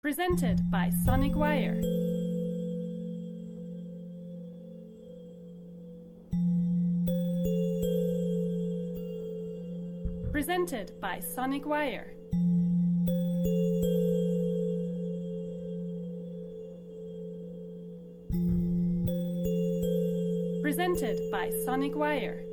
Presented by Sonic Wire. Presented by Sonic Wire. Presented by Sonic Wire.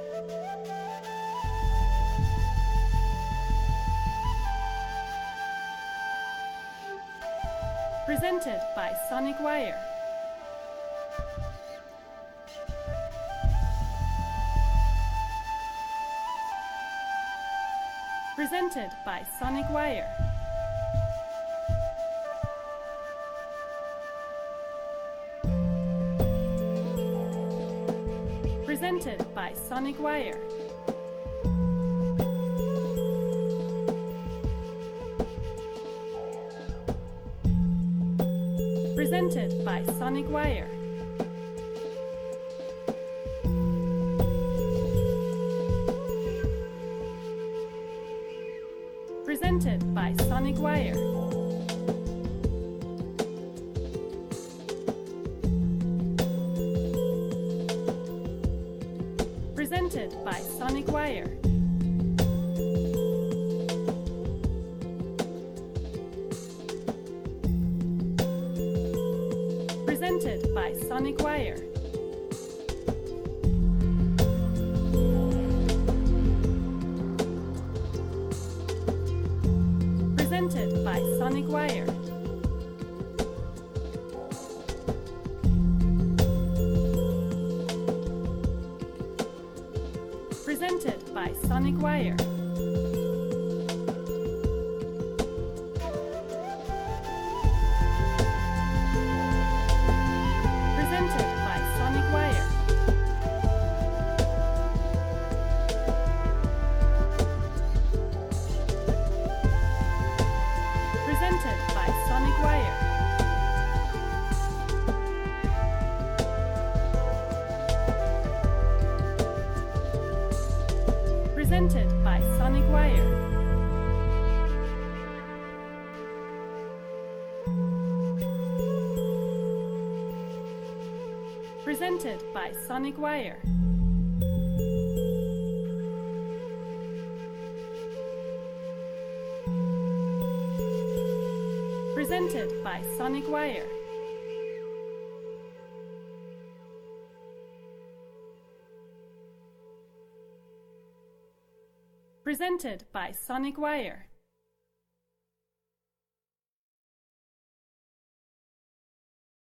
Presented by Sonic Wire. Presented by Sonic Wire. Presented by Sonic Wire. Presented by Sonic Wire. Presented by Sonic Wire. Presented by Sonic Wire. Presented by Sonic Wire. Presented by Sonic Wire. Presented by Sonic Wire. Presented by Sonic Wire. Presented by Sonic Wire. Presented by Sonic Wire. Presented by Sonic Wire. Presented by Sonic Wire. Presented by Sonic Wire.